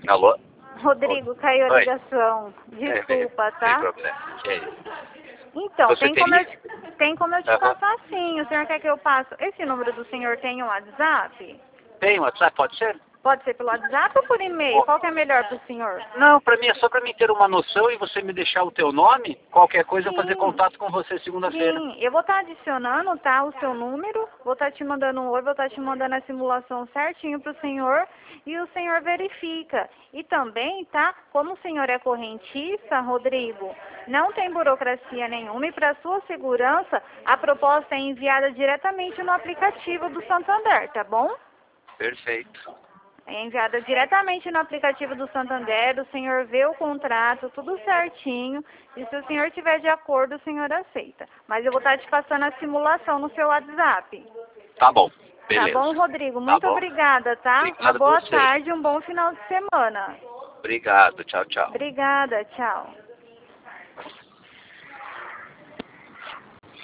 Alô? Rodrigo, caiu a Oi. ligação. Desculpa, Sem tá? problema. Que é isso? Então, Você tem como eu te Aham. passar sim. O senhor quer que eu passe? Esse número do senhor tem um WhatsApp? Tem WhatsApp, pode ser? Pode ser pelo WhatsApp ou por e-mail? Qual que é melhor para o senhor? Não, para mim é só para mim ter uma noção e você me deixar o teu nome, qualquer coisa eu fazer Sim. contato com você segunda-feira. Sim, eu vou estar adicionando, tá, o seu número, vou estar te mandando um oi, vou estar te mandando a simulação certinho para o senhor e o senhor verifica. E também, tá, como o senhor é correntista, Rodrigo, não tem burocracia nenhuma e para sua segurança, a proposta é enviada diretamente no aplicativo do Santander, tá bom? Perfeito. É enviada diretamente no aplicativo do Santander, o senhor vê o contrato, tudo certinho, e se o senhor estiver de acordo, o senhor aceita. Mas eu vou estar te passando a simulação no seu WhatsApp. Tá bom. Beleza. Tá bom, Rodrigo? Tá Muito bom. obrigada, tá? Uma Obrigado a boa você. tarde, um bom final de semana. Obrigado. Tchau, tchau. Obrigada, tchau.